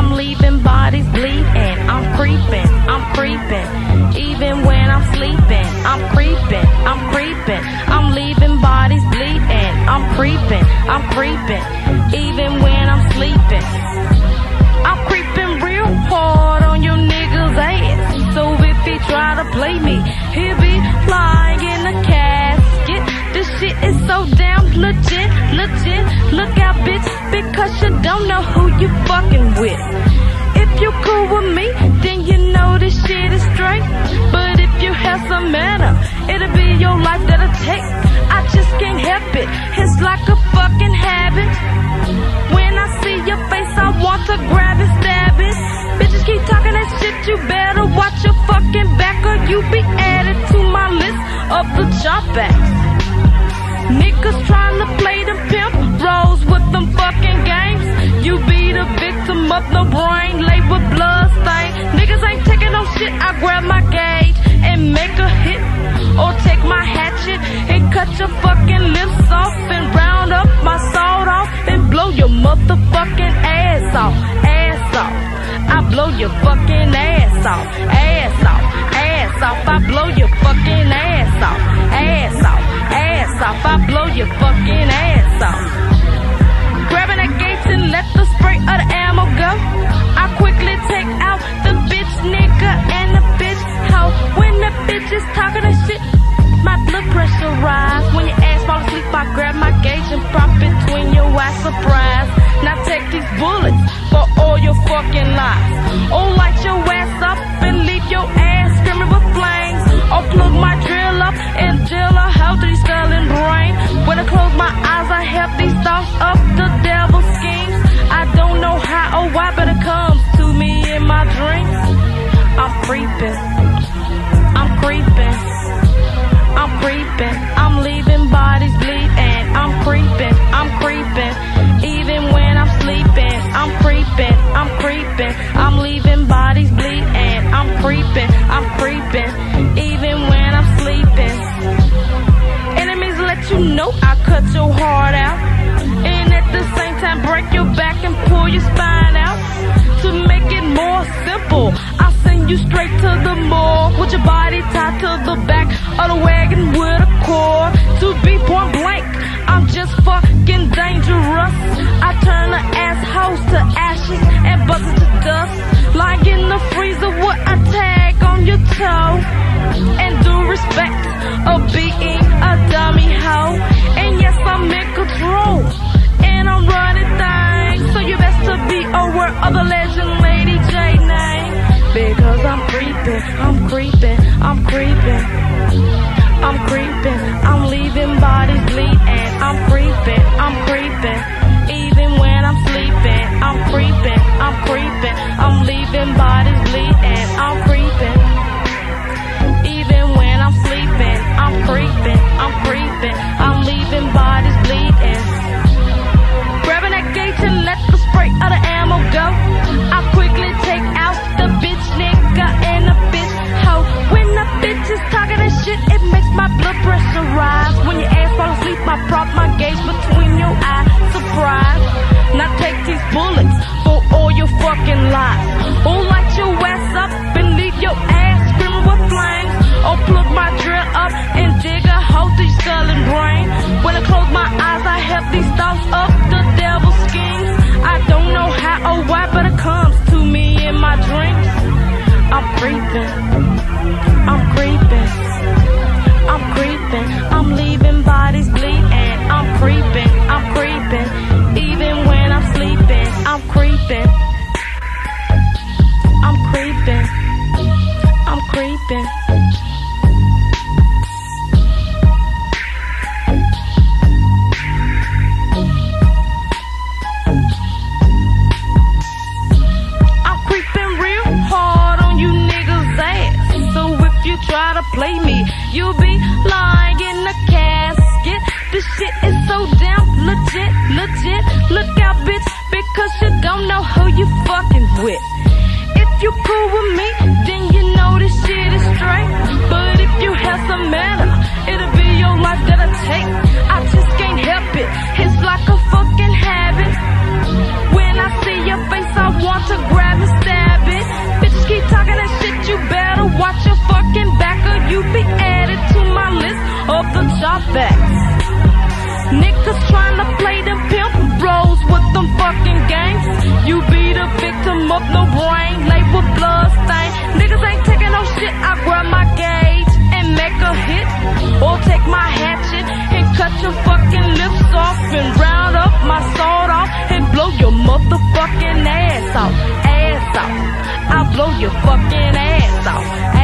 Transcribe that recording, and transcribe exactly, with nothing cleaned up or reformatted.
I'm leaving bodies bleeding. I'm creeping, I'm creeping. Even when I'm sleeping, I'm creeping, I'm creeping. I'm leaving bodies bleeding. I'm creeping, I'm creeping. Even when I'm sleeping, I'm creeping real hard on your nigga's ass. So if he try to play me, he'll be lying in a casket. This shit is so damn legit, legit. Look out, bitch, because you don't know who you fucking with. If you cool with me, then you know this shit is straight. But if you have some manner, it'll be your life that'll take. I just can't help it, it's like a fucking habit. When I see your face, I want to grab and stab it. Bitches keep talking that shit, you better watch your fucking back, or you be added to my list of the jump backs. Niggas trying to play them pimp roles with them fucking games. You be the victim of the brain laid with blood stain. Niggas ain't taking no shit, I grab my gauge and make a hit. Or take my hatchet and cut your fucking lips off, and round up my sawed off and blow your motherfucking ass off, ass off. I blow your fucking ass off, ass off, ass off. I blow your fucking ass off, ass off, ass off. I blow your fucking ass off. Grabbing that gauge and let the spray of the ammo go. I quickly take out the bitch nigga and the bitch hoe. When the bitch is talking that shit, my blood pressure rise. When your ass fall asleep, I grab my gauge and pop between your eyes, surprise. Now take these bullets for all your fucking lies. Or light your ass up and leave your ass screaming with flames. Or plug my drill up and drill a hole through your skull and brain. When I close my eyes, I have these thoughts of the devil's schemes. I don't know how or why, but it comes to me in my dreams. I'm creeping, I'm creeping, I'm creeping. I'm leaving bodies bleeding. I'm creeping, I'm creeping. Even when I'm sleeping, I'm creeping, I'm creeping. I'm leaving bodies bleeding. I'm creeping, I'm creeping. Even when I'm sleeping. Enemies let you know I cut your heart out, and at the same time break your back and pull your spine out. To make it more simple, I'll send you straight to the morgue with your body tied to the back of the wagon with a cord. To be point blank, I'm just fucking dangerous. I turn the assholes to ashes and buzzes to dust. Lying in the freezer with a tag on your toe. And due respect of being a dummy hoe. And yes, I'm in control, and I'm running things. So you best to be aware of the legend Lady J name. Because I'm creeping, I'm creeping, I'm creeping, I'm creeping. I'm leaving bodies bleeding. I'm creeping, I'm creeping. Even when I'm sleeping, I'm creeping, I'm creeping. I'm leaving bodies bleeding. I'm creeping. Even when I'm sleeping, I'm creeping, I'm creeping. I'm leaving bodies bleeding. Grabbing that gauge and let the spray of the ammo go. I quickly take out the bitch nigga and the bitch hoe. When the bitch is talking that shit, it makes my blood pressure rise. When your ass fall asleep, I prop my gauge between your eyes, surprise. Now take these bullets for all your fucking lies. Or light your ass up and leave your ass screaming with flames. Or plug my drill up and dig a hole through your skull and brain. When I close my eyes, I have these thoughts of the devil's schemes. I don't know how or why, but it comes to me in my dreams. I'm creeping, I'm creeping, I'm creeping. I'm leaving bodies bleeding. I'm creeping, I'm creeping. Even when I'm sleeping, I'm creeping, I'm creeping, I'm creeping. Try to play me, you'll be lying in a casket. This shit is so damn legit, legit. Look out, bitch, because you don't know who you fucking with. If you cool with me, then you know this shit is straight. But if you have some manner, it'll be your life that'll take. I just can't help it, it's like a fucking habit. When I see your face, I want to grab up, no brain, laid with blood stain. Niggas ain't taking no shit. I grab my gauge and make a hit, or take my hatchet and cut your fucking lips off and round up my sword off and blow your motherfucking ass off, ass off. I'll blow your fucking ass off.